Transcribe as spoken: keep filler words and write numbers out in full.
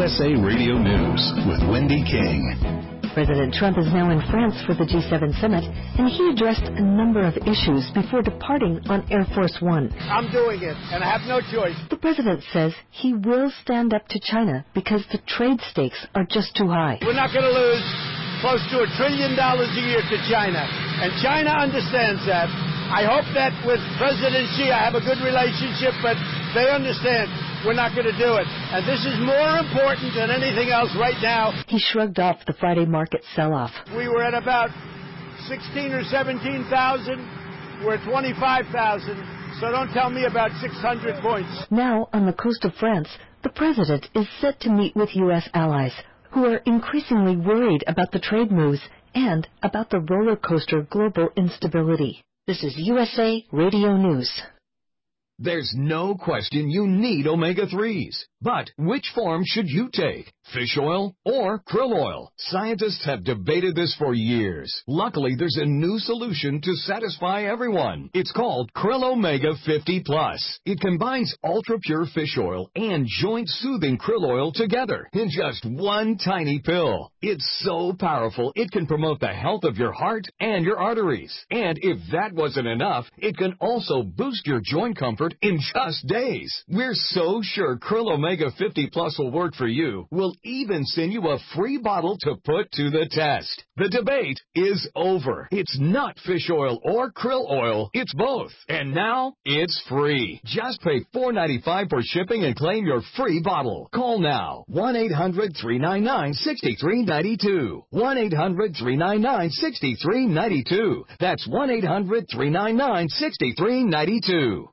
U S A Radio News with Wendy King. President Trump is now in France for the G seven summit, and he addressed a number of issues before departing on Air Force One. I'm doing it, and I have no choice. The president says he will stand up to China because the trade stakes are just too high. We're not going to lose close to a trillion dollars a year to China, and China understands that. I hope that with President Xi I have a good relationship, but they understand we're not going to do it. And this is more important than anything else right now. He shrugged off the Friday market sell-off. We were at about sixteen or seventeen thousand. We're at twenty-five thousand. So don't tell me about six hundred points. Now, on the coast of France, the president is set to meet with U S allies who are increasingly worried about the trade moves and about the roller coaster global instability. This is U S A Radio News. There's no question you need omega threes. But which form should you take? Fish oil or krill oil? Scientists have debated this for years. Luckily, there's a new solution to satisfy everyone. It's called Krill Omega fifty plus. It combines ultra-pure fish oil and joint-soothing krill oil together in just one tiny pill. It's so powerful, it can promote the health of your heart and your arteries. And if that wasn't enough, it can also boost your joint comfort in just days. We're so sure Krill Omega fifty plus will work for you. We'll even send you a free bottle to put to the test. The debate is over. It's not fish oil or krill oil. It's both. And now it's free. Just pay four dollars and ninety-five cents for shipping and claim your free bottle. Call now. one eight hundred three nine nine six three nine two. one eight hundred three nine nine six three nine two. That's one eight hundred three nine nine six three nine two.